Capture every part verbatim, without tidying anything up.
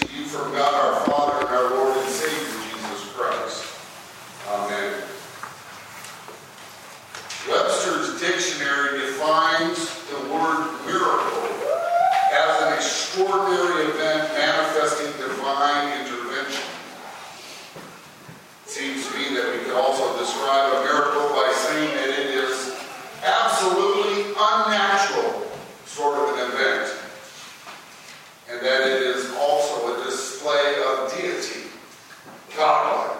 to you from God our Father and our Lord and Savior, Jesus Christ. Amen. Webster's dictionary defines the word miracle as an extraordinary event manifesting divine intervention. It seems to me that we could also describe a miracle by saying that it is absolutely unnatural sort of an event, and that it is also a display of deity, godlike.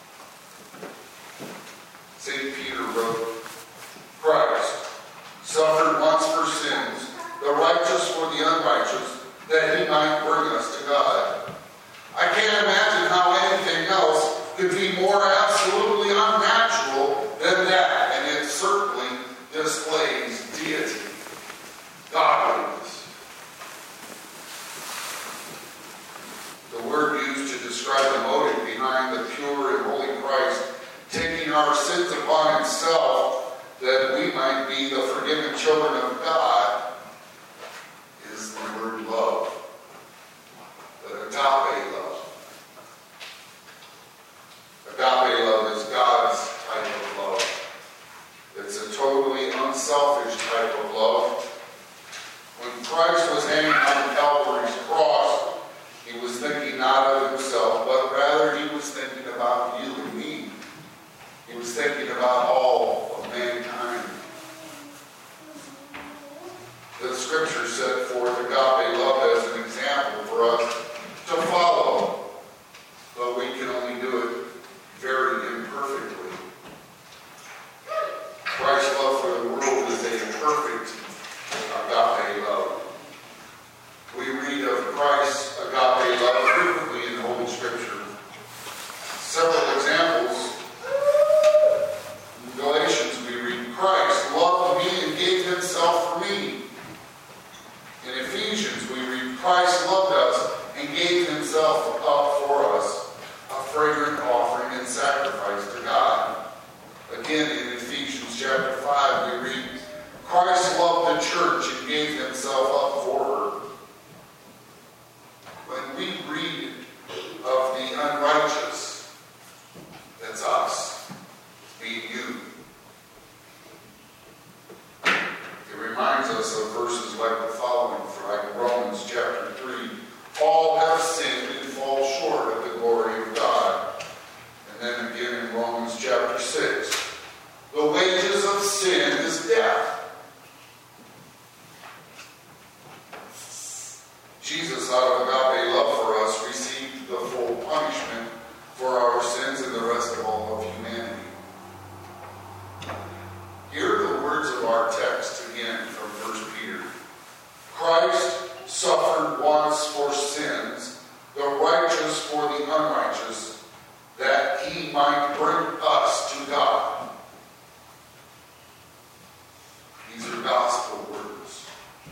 Saint Peter wrote, Christ suffered once for sins, the righteous for the unrighteous, that he might bring us to God. I can't imagine how anything else could be more absolutely unnatural than that, and it certainly displays deity, godliness. The word used to describe the motive behind the pure and holy Christ taking our sins upon himself that we might be the forgiven children of God is the word love, the agape love. Agape love is God's type of love. It's a totally unselfish type of love. When Christ was hanging on Calvary's cross, he was thinking not of himself, but rather he was thinking about you and me. He was thinking about all of mankind. The scripture set forth agape love as an example for us to follow, but we can only do it very imperfectly. Christ's love for the world is a perfect agape love. We read of Christ's agape love frequently in Holy Scripture. Several examples. In Galatians we read, Christ loved me and gave himself for me. In Ephesians we read, Christ loved us and gave himself up for us, a fragrant offering and sacrifice to God. Again, in Ephesians chapter five, we read, Christ loved the church and gave himself up for her. When we read of the unrighteous, that's us, being you. It reminds us of verses like the following, like Romans chapter three. All have sinned and fall short of the glory of God. And then again in Romans chapter six. The wages of sin is death. Jesus, out of agape love for us, received the full punishment for our sins and the rest of all of humanity. Hear the words of our text again from First Peter. Christ suffered once for sins, the righteous for the unrighteous, that he might bring us to God. These are gospel words.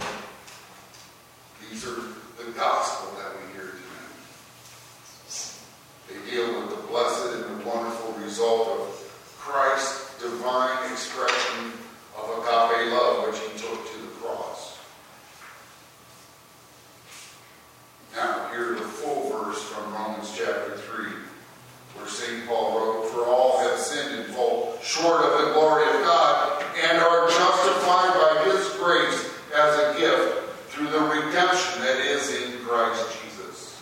These are the gospel that we hear tonight. They deal with the blessed and the wonderful result of Christ's divine expression of agape love, which he took to the cross. Now, hear the full verse from Romans chapter three, where Saint Paul wrote, For all have sinned and fall short of the glory of God, and are justified by his grace as a gift through the redemption that is in Christ Jesus.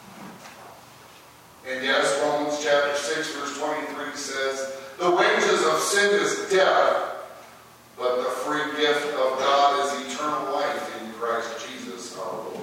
And yes, Romans chapter six, verse twenty-three says, The wages of sin is death, but the free gift of God is eternal life in Christ Jesus our Lord.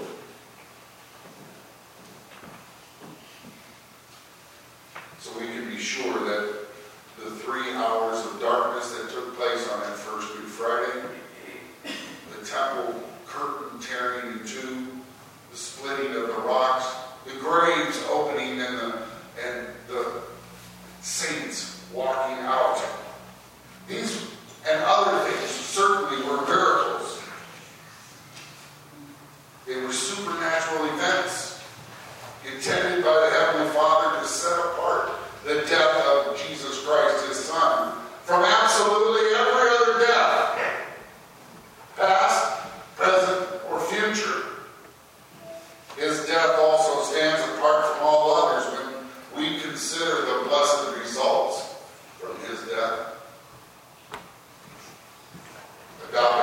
So we can be sure that the three hours of darkness that took place on that first Good Friday, the temple curtain tearing in two, the splitting of the rocks, the graves opening, and the and the saints walking out. These and other things certainly were miracles. They were supernatural events intended by the Heavenly Father to set apart the death of Jesus Christ, his Son, Val